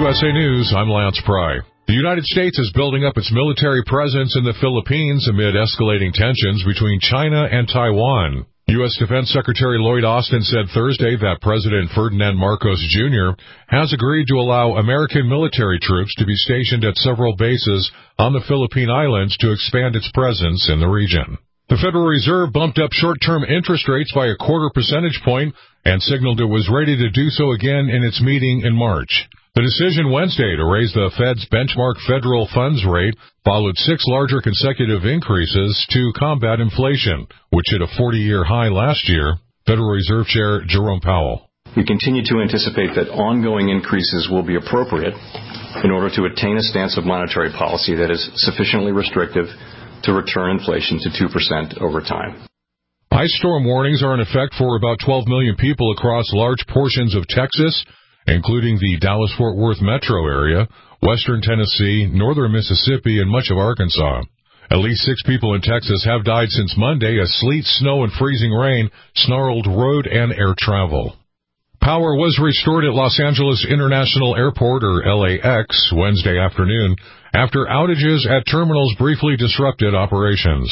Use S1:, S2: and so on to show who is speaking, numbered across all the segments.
S1: USA News, I'm Lance Pry. The United States is building up its military presence in the Philippines amid escalating tensions between China and Taiwan. U.S. Defense Secretary Lloyd Austin said Thursday that President Ferdinand Marcos Jr. has agreed to allow American military troops to be stationed at several bases on the Philippine Islands to expand its presence in the region. The Federal Reserve bumped up short-term interest rates by a quarter percentage point and signaled it was ready to do so again in its meeting in March. The decision Wednesday to raise the Fed's benchmark federal funds rate followed 6 larger consecutive increases to combat inflation, which hit a 40-year high last year. Federal Reserve Chair Jerome Powell.
S2: We continue to anticipate that ongoing increases will be appropriate in order to attain a stance of monetary policy that is sufficiently restrictive to return inflation to 2% over time.
S1: Ice storm warnings are in effect for about 12 million people across large portions of Texas, including the Dallas-Fort Worth metro area, western Tennessee, northern Mississippi, and much of Arkansas. At least 6 people in Texas have died since Monday as sleet, snow, and freezing rain snarled road and air travel. Power was restored at Los Angeles International Airport, or LAX, Wednesday afternoon after outages at terminals briefly disrupted operations.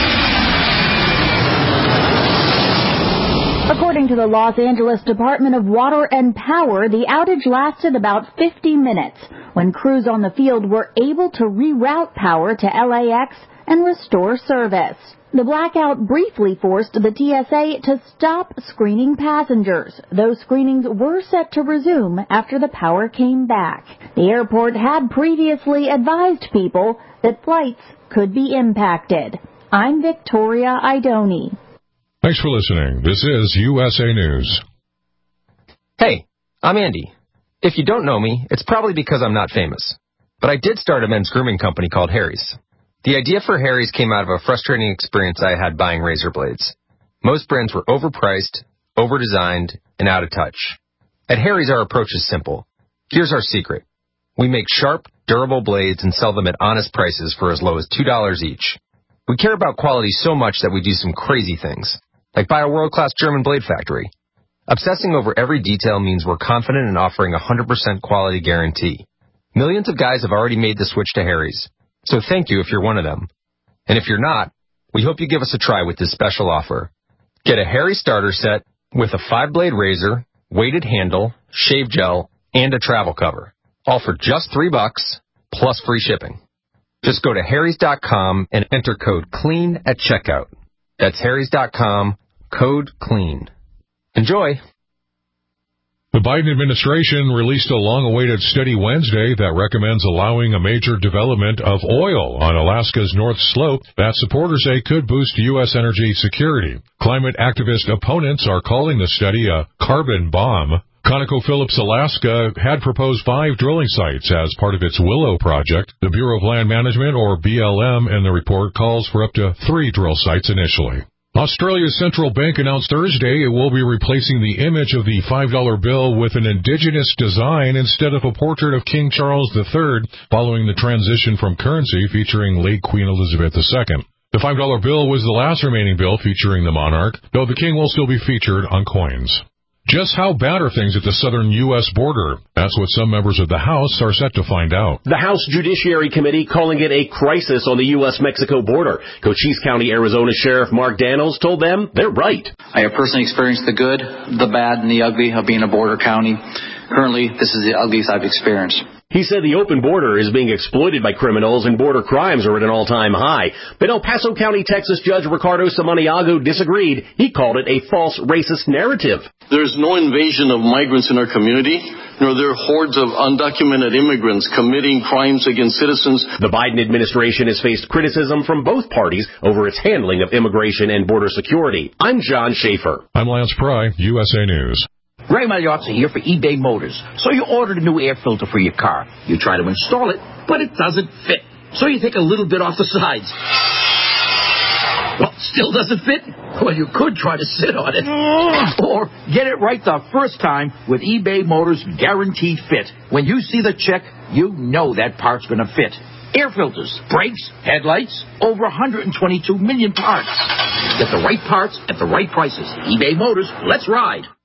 S3: According to the Los Angeles Department of Water and Power, the outage lasted about 50 minutes when crews on the field were able to reroute power to LAX and restore service. The blackout briefly forced the TSA to stop screening passengers. Those screenings were set to resume after the power came back. The airport had previously advised people that flights could be impacted. I'm Victoria Idoni.
S1: Thanks for listening. This is USA News.
S4: Hey, I'm Andy. If you don't know me, it's probably because I'm not famous. But I did start a men's grooming company called Harry's. The idea for Harry's came out of a frustrating experience I had buying razor blades. Most brands were overpriced, overdesigned, and out of touch. At Harry's, our approach is simple. Here's our secret. We make sharp, durable blades and sell them at honest prices for as low as $2 each. We care about quality so much that we do some crazy things, like buy a world-class German blade factory. Obsessing over every detail means we're confident in offering a 100% quality guarantee. Millions of guys have already made the switch to Harry's. So thank you if you're one of them. And if you're not, we hope you give us a try with this special offer. Get a Harry starter set with a 5-blade razor, weighted handle, shave gel, and a travel cover. All for just $3 plus free shipping. Just go to harrys.com and enter code CLEAN at checkout. That's harrys.com, code CLEAN. Enjoy!
S1: The Biden administration released a long-awaited study Wednesday that recommends allowing a major development of oil on Alaska's North Slope that supporters say could boost U.S. energy security. Climate activist opponents are calling the study a carbon bomb. ConocoPhillips Alaska had proposed 5 drilling sites as part of its Willow project. The Bureau of Land Management, or BLM, in the report calls for up to 3 drill sites initially. Australia's central bank announced Thursday it will be replacing the image of the $5 bill with an indigenous design instead of a portrait of King Charles III following the transition from currency featuring late Queen Elizabeth II. The $5 bill was the last remaining bill featuring the monarch, though the king will still be featured on coins. Just how bad are things at the southern U.S. border? That's what some members of the House are set to find out.
S5: The House Judiciary Committee calling it a crisis on the U.S.-Mexico border. Cochise County, Arizona Sheriff Mark Daniels told them they're right.
S6: I have personally experienced the good, the bad, and the ugly of being a border county. Currently, this is the ugliest I've experienced.
S5: He said the open border is being exploited by criminals and border crimes are at an all-time high. But El Paso County, Texas Judge Ricardo Samaniago disagreed. He called it a false racist narrative.
S7: There's no invasion of migrants in our community, nor there are hordes of undocumented immigrants committing crimes against citizens.
S5: The Biden administration has faced criticism from both parties over its handling of immigration and border security. I'm John Schaefer.
S1: I'm Lance Pry, USA News.
S8: Ray Magliozzi here for eBay Motors. So you ordered a new air filter for your car. You try to install it, but it doesn't fit. So you take a little bit off the sides. Well, still doesn't fit? Well, you could try to sit on it. Or get it right the first time with eBay Motors Guaranteed Fit. When you see the check, you know that part's going to fit. Air filters, brakes, headlights, over 122 million parts. Get the right parts at the right prices. eBay Motors, let's ride.